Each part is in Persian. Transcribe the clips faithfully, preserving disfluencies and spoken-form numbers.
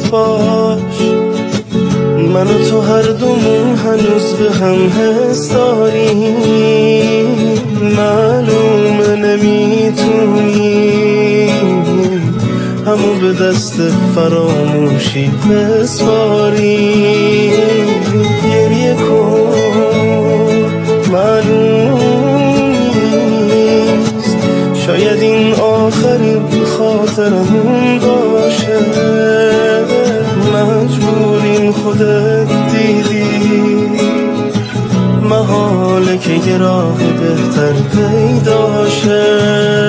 باش، من و تو هر دومون هنوز به هم حس داریم. معلومه نمیتونیم همو به دست فراموشی بسپاریم. گریه کن، معلوم نیست شاید این آخرین خاطرمون باشه. مجبوریم، خودت دیدی، محاله که یه راه بهتر پیدا شه.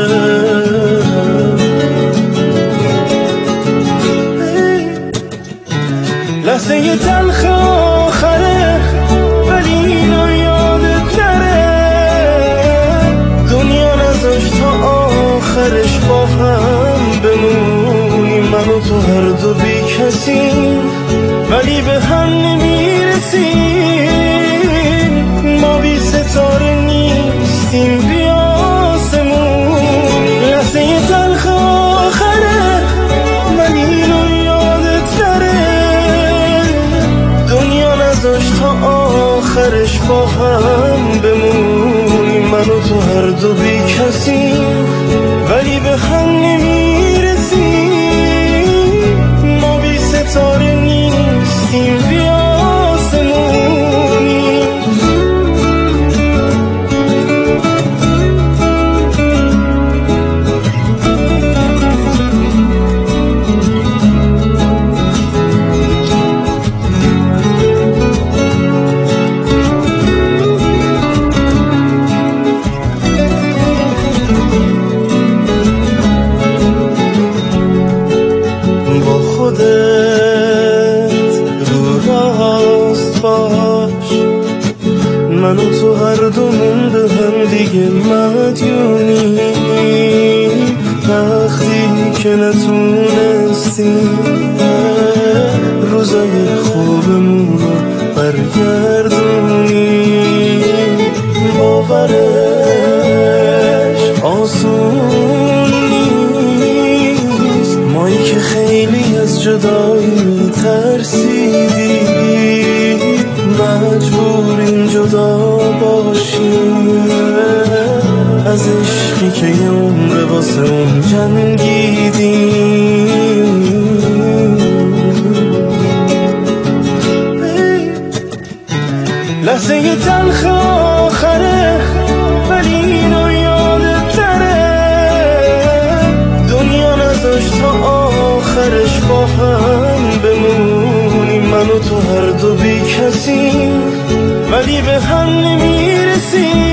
لحظه یه تلخ آخره ولی اینو یادت نره. دنیا نذاشت تا آخرش با هم بمونیم. من و تو هر دو بی کسیم ولی به هم نمیرسیم. ما بی ستاره نیستیم بی آسمون. لحظه یه تلخ آخره ولی اینو یادت نره. دنیا نذاشت تا آخرش با هم بمونیم. من و تو هر دو بی کسیم ولی به هم نمیرسیم. ما بی ستاره نیستیم بی آسمونی. من و تو هر دومون به هم دیگه مدیونیم. وقتی که نتونستیم روزای خوبمون رو برگردونیم. باورش آسون نیست، مایی که خیلی از جدایی میترسیدیم. مجبوریم جدا باشیم از عشقی که یه عمر واسه اون جنگیدیم. لحظه یه تلخ آخره ولی اینو یادت نره. دنیا نذاشت تا آخرش با هم بمونیم. من و تو هر دو بی کسیم ولی به هم نمیرسیم.